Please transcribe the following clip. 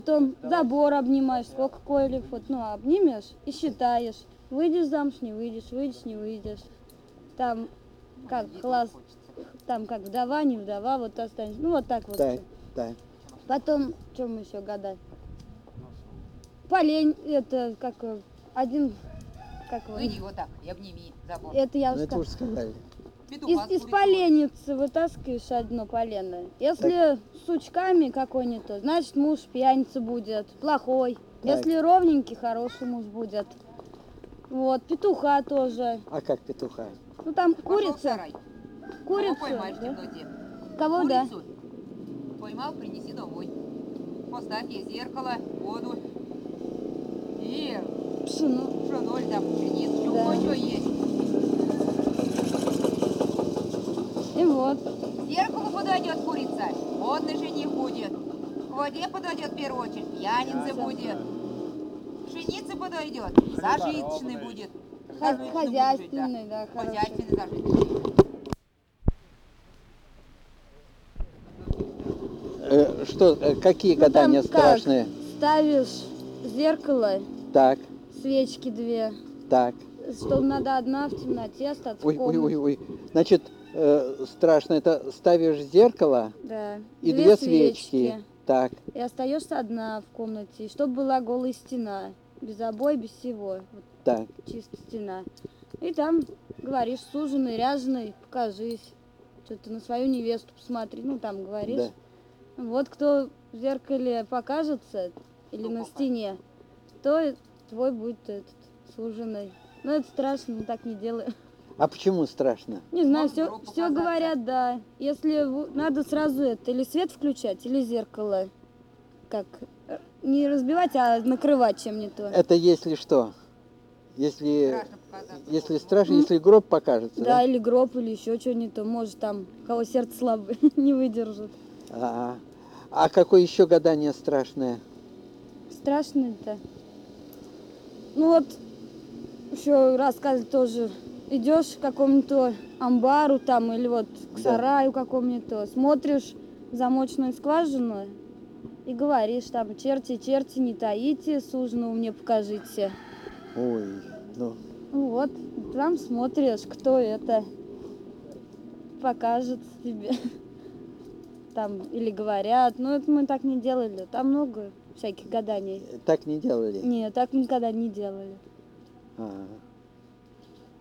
Потом забор обнимаешь, сколько койлев, вот, ну, обнимешь и считаешь. Выйдешь замуж, не выйдешь, выйдешь, не выйдешь. Там как класс, там как вдова, не вдова, вот останешься. Ну, вот так вот. Так, так. Потом, что мы еще гадать? Полень, это как один, как его? Выйди вот так и обними забор. Это я Ну, уже это уже сказали. Петуха из с курицей. поленницы вытаскиваешь одно полено. Если с сучками какой-нибудь, то значит муж пьяница будет, плохой. Так. Если ровненький, хороший муж будет. Вот, петуха тоже. А как петуха? Ну там Пошел в курица. сарай. Кого Курица, поймаешь в да? темноте? Кого, да? Курицу. Поймал, принеси домой. Поставь ей зеркало, воду. И Пшено. пшено там, пшеницу, Да. что есть. И вот. К зеркалу подойдет курица, водный жених будет. К воде подойдет в первую очередь, пьяница будет. Пшеница подойдет, зажиточный будет. Зажиточный будет жить, Хозяйственный, да, хороший. Хозяйственный, зажиточный. Какие Ну, гадания там как? страшные? Ставишь зеркало, Так, свечки две. так. Что надо одна в темноте остаться в Ой, ой, комнате. ой, ой. Значит, страшно это ставишь зеркало Да. и две свечки. Так, И остаешься одна в комнате. И чтобы была голая стена. Без обои, без всего. Вот так. чисто стена. И там говоришь, суженый, ряженый, покажись. Что-то на свою невесту посмотри. Ну, там говоришь. Да. Вот кто в зеркале покажется, или на стене, то твой будет этот суженый. Но это страшно, мы так не делаем. А почему страшно? Не знаю, Может, все гроб показаться. говорят, да. Если надо сразу это, или свет включать, или зеркало. Как не разбивать, а накрывать чем-нибудь. Это если что? Если, Страшно показаться. если страшно, если гроб покажется, Да, да? или гроб, или еще что-нибудь, то может там, у кого сердце слабое, не выдержит. А какое еще гадание страшное? Страшно это. Ну вот, еще рассказывали тоже, идешь к какому-то амбару там, или вот к Да. сараю какому-то, смотришь в замочную скважину и говоришь там, черти, черти, не таите, суженого мне покажите. Ой, ну, Вот, там смотришь, кто это покажет тебе. Там, или говорят, но это мы так не делали. Там много всяких гаданий. так не делали? Нет, так мы никогда не делали. А.